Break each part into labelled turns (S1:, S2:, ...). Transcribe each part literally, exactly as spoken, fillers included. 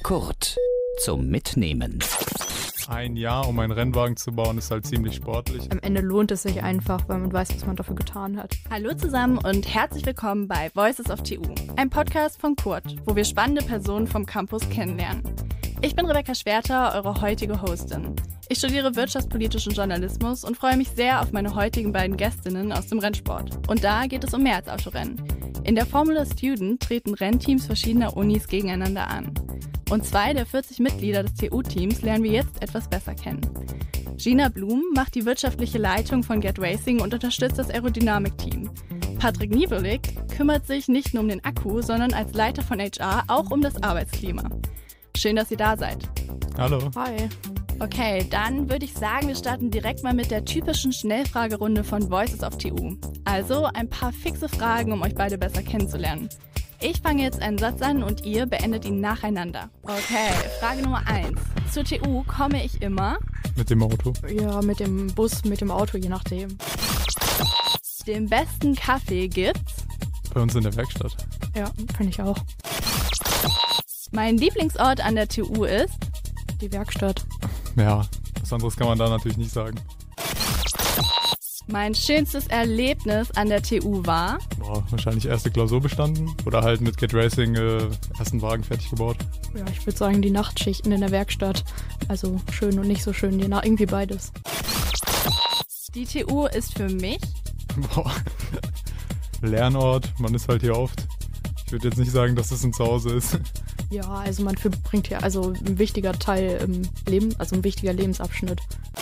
S1: Kurt zum Mitnehmen.
S2: Ein Jahr, um einen Rennwagen zu bauen, ist halt ziemlich sportlich.
S3: Am Ende lohnt es sich einfach, weil man weiß, was man dafür getan hat.
S4: Hallo zusammen und herzlich willkommen bei Voices of T U, ein Podcast von Kurt, wo wir spannende Personen vom Campus kennenlernen. Ich bin Rebecca Schwerter, eure heutige Hostin. Ich studiere wirtschaftspolitischen Journalismus und freue mich sehr auf meine heutigen beiden Gästinnen aus dem Rennsport. Und da geht es um mehr als Autorennen. In der Formula Student treten Rennteams verschiedener Unis gegeneinander an. Und zwei der vierzig Mitglieder des T U-Teams lernen wir jetzt etwas besser kennen. Gina Blum macht die wirtschaftliche Leitung von Get Racing und unterstützt das Aerodynamik-Team. Patrick Niewelig kümmert sich nicht nur um den Akku, sondern als Leiter von H R auch um das Arbeitsklima. Schön, dass ihr da seid.
S2: Hallo.
S3: Hi.
S4: Okay, dann würde ich sagen, wir starten direkt mal mit der typischen Schnellfragerunde von Voices of T U. Also ein paar fixe Fragen, um euch beide besser kennenzulernen. Ich fange jetzt einen Satz an und ihr beendet ihn nacheinander. Okay, Frage Nummer eins. Zur T U komme ich immer
S2: Mit dem Auto.
S3: Ja, mit dem Bus, mit dem Auto, je nachdem.
S4: Den besten Kaffee gibt's.
S2: Bei uns in der Werkstatt.
S3: Ja, finde ich auch.
S4: Mein Lieblingsort an der T U ist.
S3: Die Werkstatt.
S2: Ja, was anderes kann man da natürlich nicht sagen.
S4: Mein schönstes Erlebnis an der T U war.
S2: Boah, wahrscheinlich erste Klausur bestanden oder halt mit Get Racing äh, ersten Wagen fertig gebaut.
S3: Ja, ich würde sagen, die Nachtschichten in der Werkstatt. Also schön und nicht so schön, je nach irgendwie beides.
S4: Die T U ist für mich.
S2: Boah. Lernort, man ist halt hier oft. Ich würde jetzt nicht sagen, dass es ein Zuhause ist.
S3: Ja, also man verbringt ja also ein wichtiger Teil im Leben, also ein wichtiger Lebensabschnitt.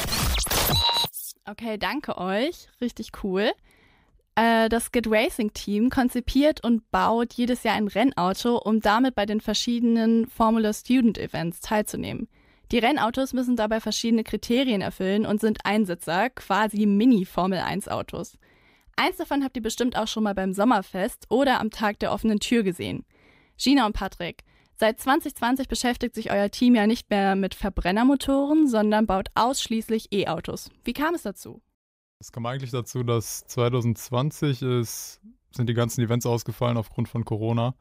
S4: Okay, danke euch. Richtig cool. Äh, das Get Racing Team konzipiert und baut jedes Jahr ein Rennauto, um damit bei den verschiedenen Formula Student Events teilzunehmen. Die Rennautos müssen dabei verschiedene Kriterien erfüllen und sind Einsitzer, quasi Mini-Formel eins Autos. Eins davon habt ihr bestimmt auch schon mal beim Sommerfest oder am Tag der offenen Tür gesehen. Gina und Patrick, seit zwanzig zwanzig beschäftigt sich euer Team ja nicht mehr mit Verbrennermotoren, sondern baut ausschließlich E-Autos. Wie kam es dazu?
S2: Es kam eigentlich dazu, dass zwanzig zwanzig ist, sind die ganzen Events ausgefallen aufgrund von Corona.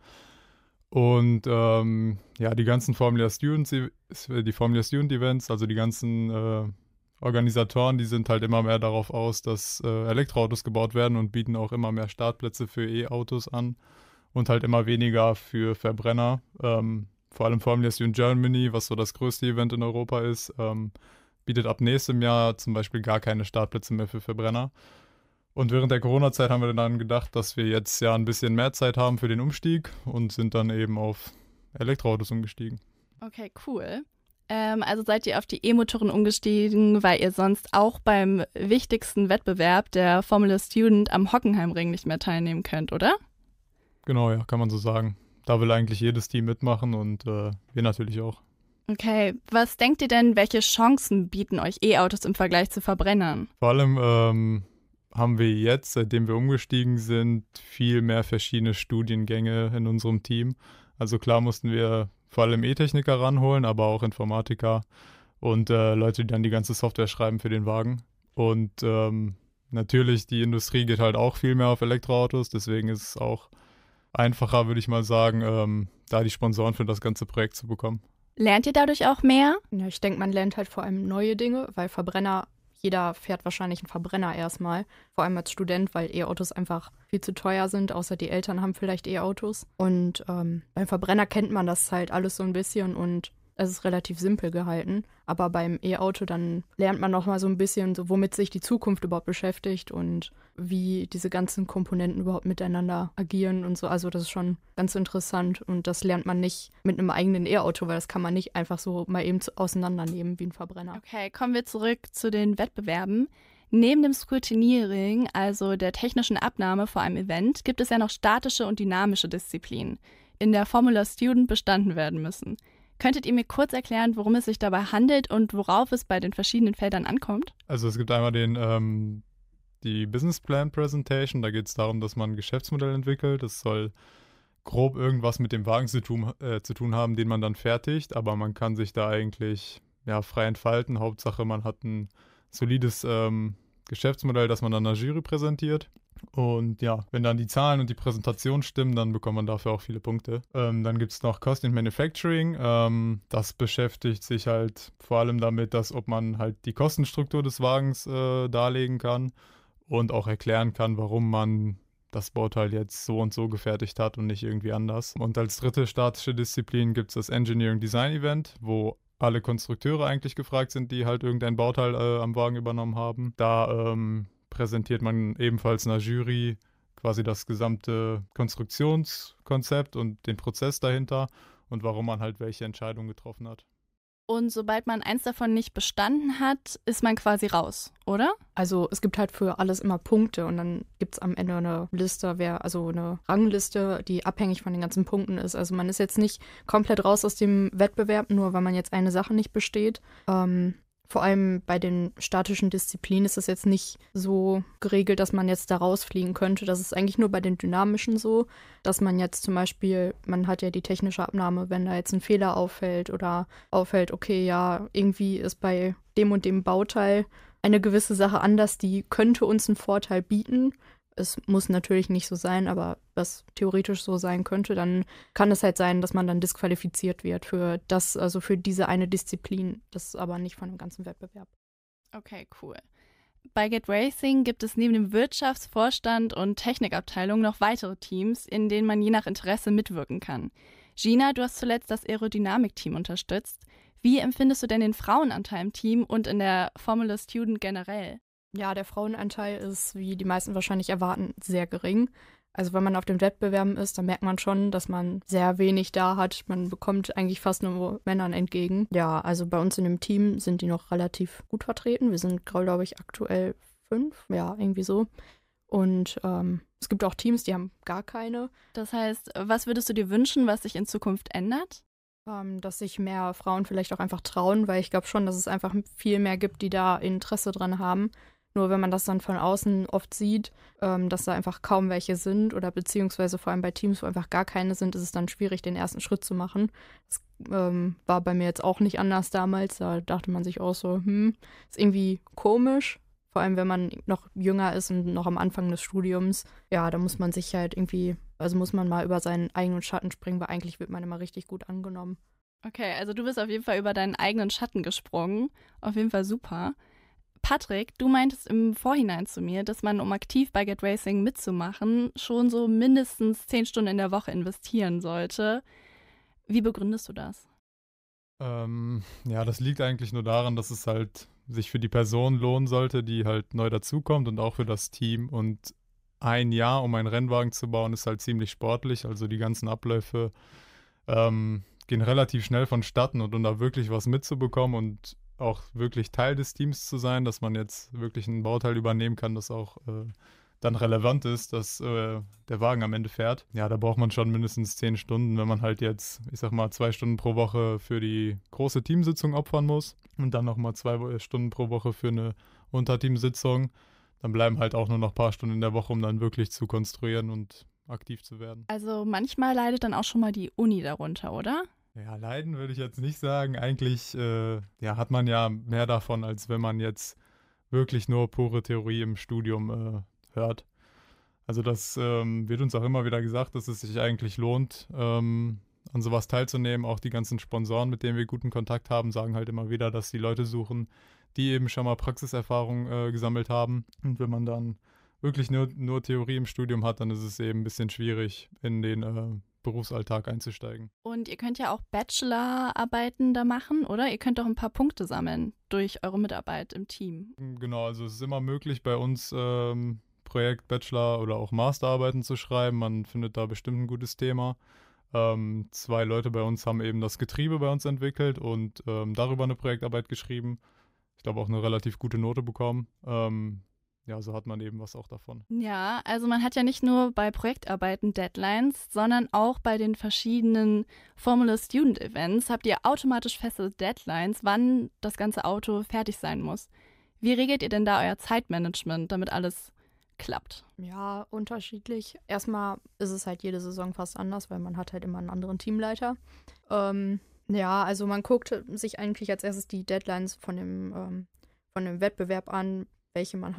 S2: Und ähm, ja, die ganzen Formula Students, die Formula Student Events, also die ganzen äh, Organisatoren, die sind halt immer mehr darauf aus, dass äh, Elektroautos gebaut werden und bieten auch immer mehr Startplätze für E-Autos an. Und halt immer weniger für Verbrenner. Ähm, vor allem Formula Student Germany, was so das größte Event in Europa ist, ähm, bietet ab nächstem Jahr zum Beispiel gar keine Startplätze mehr für Verbrenner. Und während der Corona-Zeit haben wir dann gedacht, dass wir jetzt ja ein bisschen mehr Zeit haben für den Umstieg und sind dann eben auf Elektroautos umgestiegen.
S4: Okay, cool. Ähm, also seid ihr auf die E-Motoren umgestiegen, weil ihr sonst auch beim wichtigsten Wettbewerb der Formula Student am Hockenheimring nicht mehr teilnehmen könnt, oder?
S2: Genau, ja, kann man so sagen. Da will eigentlich jedes Team mitmachen und äh, wir natürlich auch.
S4: Okay, was denkt ihr denn, welche Chancen bieten euch E-Autos im Vergleich zu Verbrennern?
S2: Vor allem ähm, haben wir jetzt, seitdem wir umgestiegen sind, viel mehr verschiedene Studiengänge in unserem Team. Also klar mussten wir vor allem E-Techniker ranholen, aber auch Informatiker und äh, Leute, die dann die ganze Software schreiben für den Wagen. Und ähm, natürlich, die Industrie geht halt auch viel mehr auf Elektroautos, deswegen ist es auch einfacher, würde ich mal sagen, ähm, da die Sponsoren für das ganze Projekt zu bekommen.
S4: Lernt ihr dadurch auch mehr?
S3: Ja, ich denke, man lernt halt vor allem neue Dinge, weil Verbrenner, jeder fährt wahrscheinlich einen Verbrenner erstmal. Vor allem als Student, weil E-Autos einfach viel zu teuer sind, außer die Eltern haben vielleicht E-Autos. Und ähm, beim Verbrenner kennt man das halt alles so ein bisschen und es ist relativ simpel gehalten. Aber beim E-Auto dann lernt man noch mal so ein bisschen, so, womit sich die Zukunft überhaupt beschäftigt und wie diese ganzen Komponenten überhaupt miteinander agieren und so. Also das ist schon ganz interessant und das lernt man nicht mit einem eigenen E-Auto, weil das kann man nicht einfach so mal eben auseinandernehmen wie ein Verbrenner.
S4: Okay, kommen wir zurück zu den Wettbewerben. Neben dem Scrutineering, also der technischen Abnahme vor einem Event, gibt es ja noch statische und dynamische Disziplinen, in der Formula Student bestanden werden müssen. Könntet ihr mir kurz erklären, worum es sich dabei handelt und worauf es bei den verschiedenen Feldern ankommt?
S2: Also es gibt einmal den, ähm, die Business Plan Presentation, da geht es darum, dass man ein Geschäftsmodell entwickelt. Das soll grob irgendwas mit dem Wagen zu tun, äh, zu tun haben, den man dann fertigt, aber man kann sich da eigentlich ja, frei entfalten. Hauptsache, man hat ein solides ähm, Geschäftsmodell, das man dann einer Jury präsentiert. Und ja, wenn dann die Zahlen und die Präsentation stimmen, dann bekommt man dafür auch viele Punkte. Ähm, dann gibt es noch Cost in Manufacturing. Ähm, das beschäftigt sich halt vor allem damit, dass ob man halt die Kostenstruktur des Wagens äh, darlegen kann und auch erklären kann, warum man das Bauteil jetzt so und so gefertigt hat und nicht irgendwie anders. Und als dritte statische Disziplin gibt es das Engineering Design Event, wo alle Konstrukteure eigentlich gefragt sind, die halt irgendein Bauteil äh, am Wagen übernommen haben. Da ähm, präsentiert man ebenfalls einer Jury quasi das gesamte Konstruktionskonzept und den Prozess dahinter und warum man halt welche Entscheidungen getroffen hat.
S4: Und sobald man eins davon nicht bestanden hat, ist man quasi raus, oder?
S3: Also es gibt halt für alles immer Punkte und dann gibt es am Ende eine Liste, wer, also eine Rangliste, die abhängig von den ganzen Punkten ist. Also man ist jetzt nicht komplett raus aus dem Wettbewerb, nur weil man jetzt eine Sache nicht besteht. Ähm, vor allem bei den statischen Disziplinen ist es jetzt nicht so geregelt, dass man jetzt da rausfliegen könnte. Das ist eigentlich nur bei den dynamischen so, dass man jetzt zum Beispiel, man hat ja die technische Abnahme, wenn da jetzt ein Fehler auffällt oder auffällt, okay, ja, irgendwie ist bei dem und dem Bauteil eine gewisse Sache anders, die könnte uns einen Vorteil bieten. Es muss natürlich nicht so sein, aber was theoretisch so sein könnte, dann kann es halt sein, dass man dann disqualifiziert wird für das, also für diese eine Disziplin. Das ist aber nicht von dem ganzen Wettbewerb.
S4: Okay, cool. Bei Get Racing gibt es neben dem Wirtschaftsvorstand und Technikabteilung noch weitere Teams, in denen man je nach Interesse mitwirken kann. Gina, du hast zuletzt das Aerodynamik-Team unterstützt. Wie empfindest du denn den Frauenanteil im Team und in der Formula Student generell?
S3: Ja, der Frauenanteil ist, wie die meisten wahrscheinlich erwarten, sehr gering. Also wenn man auf den Wettbewerben ist, dann merkt man schon, dass man sehr wenig da hat. Man bekommt eigentlich fast nur Männern entgegen. Ja, also bei uns in dem Team sind die noch relativ gut vertreten. Wir sind, glaube ich, aktuell fünf, ja, irgendwie so. Und ähm, es gibt auch Teams, die haben gar keine.
S4: Das heißt, was würdest du dir wünschen, was sich in Zukunft ändert?
S3: Ähm, dass sich mehr Frauen vielleicht auch einfach trauen, weil ich glaube schon, dass es einfach viel mehr gibt, die da Interesse dran haben. Nur wenn man das dann von außen oft sieht, ähm, dass da einfach kaum welche sind oder beziehungsweise vor allem bei Teams, wo einfach gar keine sind, ist es dann schwierig, den ersten Schritt zu machen. Das ähm, war bei mir jetzt auch nicht anders damals. Da dachte man sich auch so, hm, ist irgendwie komisch. Vor allem, wenn man noch jünger ist und noch am Anfang des Studiums. Ja, da muss man sich halt irgendwie, also muss man mal über seinen eigenen Schatten springen, weil eigentlich wird man immer richtig gut angenommen.
S4: Okay, also du bist auf jeden Fall über deinen eigenen Schatten gesprungen. Auf jeden Fall super. Patrick, du meintest im Vorhinein zu mir, dass man, um aktiv bei Get Racing mitzumachen, schon so mindestens zehn Stunden in der Woche investieren sollte. Wie begründest du das?
S2: Ähm, ja, das liegt eigentlich nur daran, dass es halt sich für die Person lohnen sollte, die halt neu dazukommt und auch für das Team. Und ein Jahr, um einen Rennwagen zu bauen, ist halt ziemlich sportlich. Also die ganzen Abläufe ähm, gehen relativ schnell vonstatten und um da wirklich was mitzubekommen und auch wirklich Teil des Teams zu sein, dass man jetzt wirklich ein Bauteil übernehmen kann, das auch äh, dann relevant ist, dass äh, der Wagen am Ende fährt. Ja, da braucht man schon mindestens zehn Stunden, wenn man halt jetzt, ich sag mal, zwei Stunden pro Woche für die große Teamsitzung opfern muss und dann nochmal zwei Stunden pro Woche für eine Unterteamsitzung. Dann bleiben halt auch nur noch ein paar Stunden in der Woche, um dann wirklich zu konstruieren und aktiv zu werden.
S4: Also manchmal leidet dann auch schon mal die Uni darunter, oder?
S2: Ja, leiden würde ich jetzt nicht sagen. Eigentlich äh, ja, hat man ja mehr davon, als wenn man jetzt wirklich nur pure Theorie im Studium äh, hört. Also das ähm, wird uns auch immer wieder gesagt, dass es sich eigentlich lohnt, ähm, an sowas teilzunehmen. Auch die ganzen Sponsoren, mit denen wir guten Kontakt haben, sagen halt immer wieder, dass die Leute suchen, die eben schon mal Praxiserfahrung äh, gesammelt haben. Und wenn man dann wirklich nur, nur Theorie im Studium hat, dann ist es eben ein bisschen schwierig, in den äh, Berufsalltag einzusteigen.
S4: Und ihr könnt ja auch Bachelorarbeiten da machen, oder? Ihr könnt auch ein paar Punkte sammeln durch eure Mitarbeit im Team.
S2: Genau, also es ist immer möglich, bei uns ähm, Projekt, Bachelor oder auch Masterarbeiten zu schreiben. Man findet da bestimmt ein gutes Thema. Ähm, zwei Leute bei uns haben eben das Getriebe bei uns entwickelt und ähm, darüber eine Projektarbeit geschrieben. Ich glaube auch eine relativ gute Note bekommen. Ähm, Ja, so hat man eben was auch davon.
S4: Ja, also man hat ja nicht nur bei Projektarbeiten Deadlines, sondern auch bei den verschiedenen Formula Student Events habt ihr automatisch feste Deadlines, wann das ganze Auto fertig sein muss. Wie regelt ihr denn da euer Zeitmanagement, damit alles klappt?
S3: Ja, unterschiedlich. Erstmal ist es halt jede Saison fast anders, weil man hat halt immer einen anderen Teamleiter. Ähm, ja, also man guckt sich eigentlich als erstes die Deadlines von dem, ähm, von dem Wettbewerb an, welche man hat.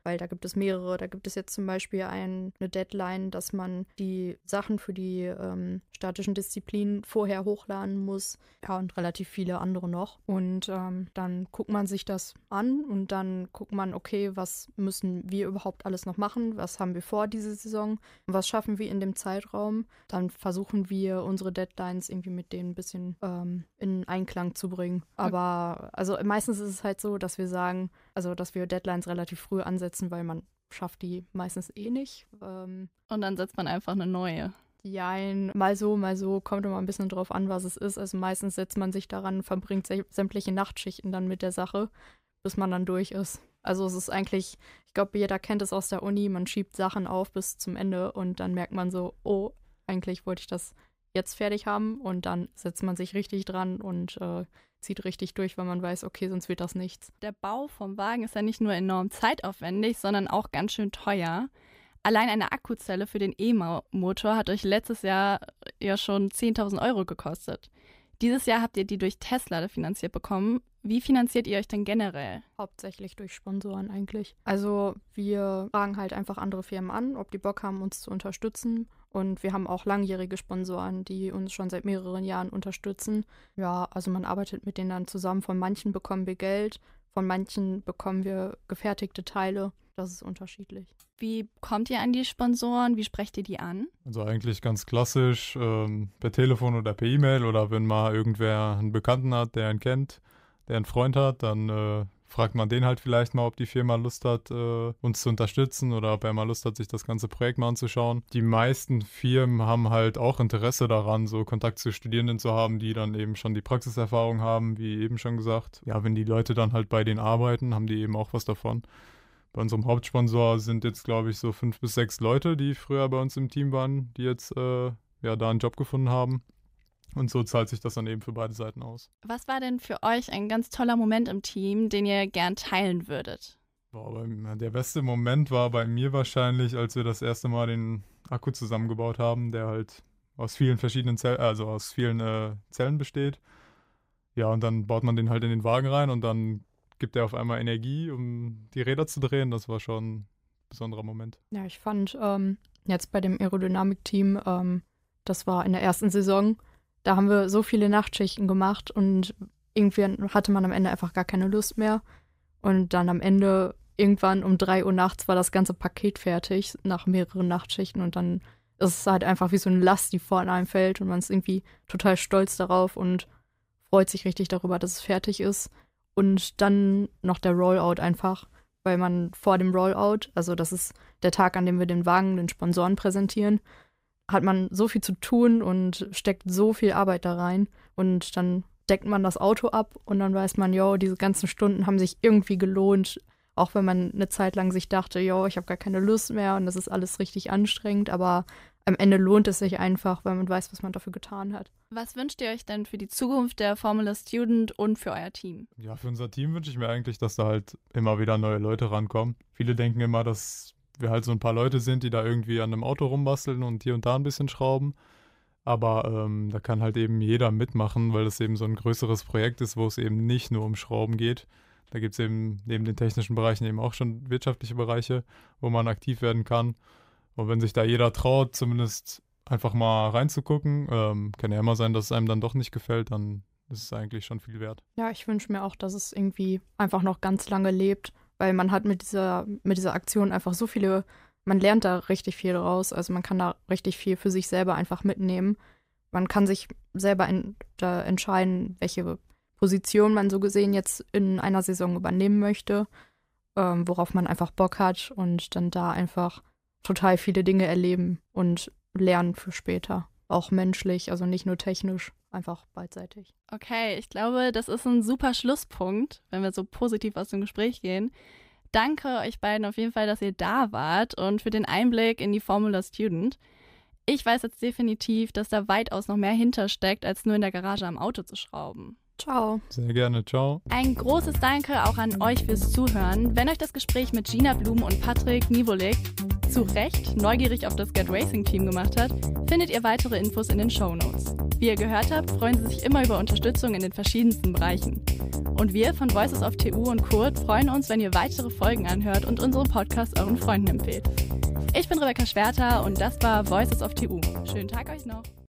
S3: weil da gibt es mehrere. Da gibt es jetzt zum Beispiel ein, eine Deadline, dass man die Sachen für die ähm, statischen Disziplinen vorher hochladen muss. Ja, und relativ viele andere noch. Und ähm, dann guckt man sich das an und dann guckt man, okay, was müssen wir überhaupt alles noch machen? Was haben wir vor diese Saison? Und was schaffen wir in dem Zeitraum? Dann versuchen wir, unsere Deadlines irgendwie mit denen ein bisschen ähm, in Einklang zu bringen. Aber also meistens ist es halt so, dass wir sagen, also dass wir Deadlines relativ früh ansetzen, weil man schafft die meistens eh nicht. Ähm,
S4: Und dann setzt man einfach eine neue.
S3: Jein, mal so, mal so, kommt immer ein bisschen drauf an, was es ist. Also meistens setzt man sich daran, verbringt sä- sämtliche Nachtschichten dann mit der Sache, bis man dann durch ist. Also es ist eigentlich, ich glaube, jeder kennt es aus der Uni, man schiebt Sachen auf bis zum Ende und dann merkt man so, oh, eigentlich wollte ich das jetzt fertig haben und dann setzt man sich richtig dran und äh, zieht richtig durch, weil man weiß, okay, sonst wird das nichts.
S4: Der Bau vom Wagen ist ja nicht nur enorm zeitaufwendig, sondern auch ganz schön teuer. Allein eine Akkuzelle für den E-Motor hat euch letztes Jahr ja schon zehntausend Euro gekostet. Dieses Jahr habt ihr die durch Tesla finanziert bekommen. Wie finanziert ihr euch denn generell?
S3: Hauptsächlich durch Sponsoren eigentlich. Also wir fragen halt einfach andere Firmen an, ob die Bock haben, uns zu unterstützen. Und wir haben auch langjährige Sponsoren, die uns schon seit mehreren Jahren unterstützen. Ja, also man arbeitet mit denen dann zusammen. Von manchen bekommen wir Geld, von manchen bekommen wir gefertigte Teile. Das ist unterschiedlich.
S4: Wie kommt ihr an die Sponsoren? Wie sprecht ihr die an?
S2: Also eigentlich ganz klassisch, ähm, per Telefon oder per E-Mail oder wenn mal irgendwer einen Bekannten hat, der ihn kennt, der einen Freund hat, dann äh, fragt man den halt vielleicht mal, ob die Firma Lust hat, äh, uns zu unterstützen oder ob er mal Lust hat, sich das ganze Projekt mal anzuschauen. Die meisten Firmen haben halt auch Interesse daran, so Kontakt zu Studierenden zu haben, die dann eben schon die Praxiserfahrung haben, wie eben schon gesagt. Ja, wenn die Leute dann halt bei denen arbeiten, haben die eben auch was davon. Bei unserem Hauptsponsor sind jetzt, glaube ich, so fünf bis sechs Leute, die früher bei uns im Team waren, die jetzt äh, ja da einen Job gefunden haben. Und so zahlt sich das dann eben für beide Seiten aus.
S4: Was war denn für euch ein ganz toller Moment im Team, den ihr gern teilen würdet?
S2: Boah, bei, der beste Moment war bei mir wahrscheinlich, als wir das erste Mal den Akku zusammengebaut haben, der halt aus vielen verschiedenen Zellen, also aus vielen äh, Zellen besteht. Ja, und dann baut man den halt in den Wagen rein und dann gibt er auf einmal Energie, um die Räder zu drehen. Das war schon ein besonderer Moment.
S3: Ja, ich fand ähm, jetzt bei dem Aerodynamik-Team, ähm, das war in der ersten Saison, da haben wir so viele Nachtschichten gemacht und irgendwie hatte man am Ende einfach gar keine Lust mehr. Und dann am Ende, irgendwann um drei Uhr nachts, war das ganze Paket fertig, nach mehreren Nachtschichten. Und dann ist es halt einfach wie so eine Last, die vor einem fällt und man ist irgendwie total stolz darauf und freut sich richtig darüber, dass es fertig ist. Und dann noch der Rollout einfach, weil man vor dem Rollout, also das ist der Tag, an dem wir den Wagen den Sponsoren präsentieren, hat man so viel zu tun und steckt so viel Arbeit da rein. Und dann deckt man das Auto ab und dann weiß man, jo, diese ganzen Stunden haben sich irgendwie gelohnt. Auch wenn man eine Zeit lang sich dachte, jo, ich habe gar keine Lust mehr und das ist alles richtig anstrengend. Aber am Ende lohnt es sich einfach, weil man weiß, was man dafür getan hat.
S4: Was wünscht ihr euch denn für die Zukunft der Formula Student und für euer Team?
S2: Ja, für unser Team wünsche ich mir eigentlich, dass da halt immer wieder neue Leute rankommen. Viele denken immer, dass wir halt so ein paar Leute sind, die da irgendwie an einem Auto rumbasteln und hier und da ein bisschen schrauben. Aber ähm, da kann halt eben jeder mitmachen, weil das eben so ein größeres Projekt ist, wo es eben nicht nur um Schrauben geht. Da gibt es eben neben den technischen Bereichen eben auch schon wirtschaftliche Bereiche, wo man aktiv werden kann. Und wenn sich da jeder traut, zumindest einfach mal reinzugucken, ähm, kann ja immer sein, dass es einem dann doch nicht gefällt, dann ist es eigentlich schon viel wert.
S3: Ja, ich wünsche mir auch, dass es irgendwie einfach noch ganz lange lebt, weil man hat mit dieser, mit dieser Aktion einfach so viele, man lernt da richtig viel raus, also man kann da richtig viel für sich selber einfach mitnehmen. Man kann sich selber in, da entscheiden, welche Position man so gesehen jetzt in einer Saison übernehmen möchte, ähm, worauf man einfach Bock hat und dann da einfach total viele Dinge erleben und lernen für später. Auch menschlich, also nicht nur technisch, einfach beidseitig.
S4: Okay, ich glaube, das ist ein super Schlusspunkt, wenn wir so positiv aus dem Gespräch gehen. Danke euch beiden auf jeden Fall, dass ihr da wart und für den Einblick in die Formula Student. Ich weiß jetzt definitiv, dass da weitaus noch mehr hintersteckt, als nur in der Garage am Auto zu schrauben.
S3: Ciao.
S2: Sehr gerne, ciao.
S4: Ein großes Danke auch an euch fürs Zuhören. Wenn euch das Gespräch mit Gina Blum und Patrick Nivolik zu Recht neugierig auf das Get Racing Team gemacht hat, findet ihr weitere Infos in den Shownotes. Wie ihr gehört habt, freuen sie sich immer über Unterstützung in den verschiedensten Bereichen. Und wir von Voices of T U und Kurt freuen uns, wenn ihr weitere Folgen anhört und unseren Podcast euren Freunden empfehlt. Ich bin Rebecca Schwerter und das war Voices of T U. Schönen Tag euch noch.